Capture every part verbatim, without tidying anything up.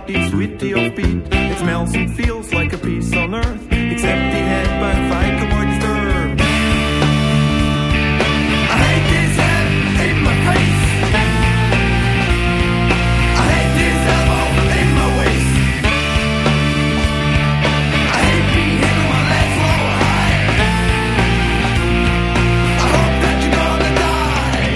party's witty offbeat. It smells and feels like a peace on earth, except the head by the fight to more disturbed. I hate this head in my face. I hate this elbow in my waist. I hate being hit with my legs low high. I hope that you're gonna die.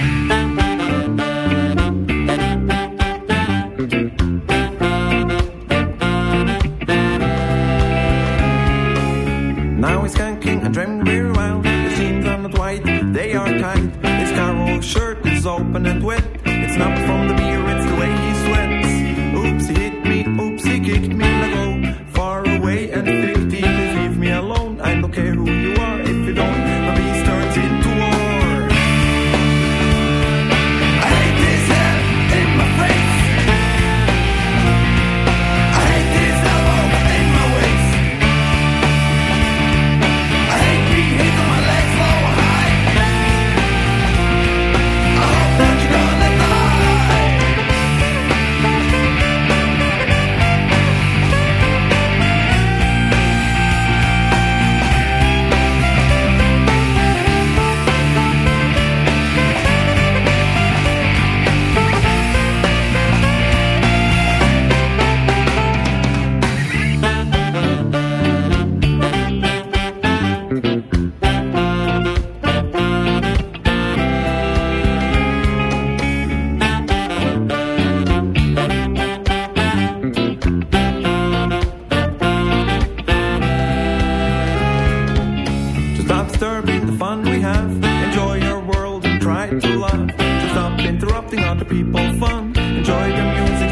Now he's skanking and dreaming very wild. The jeans are not white, they are tight. His Carol shirt is open and wet. It's not from the beer, it's the way he sweats. Oops, he hit me, oops, he kicked me. I go far away and fifty. Please leave me alone. I don't care who you are. If you don't, my beast turns into war. I hate this head in my face. I hate this elbow in my waist. I hate being hit on my legs low high. I hope that you're gonna die. To stop disturbing the fun we have, enjoy your world and try to laugh. To stop interrupting other people's fun, enjoy the music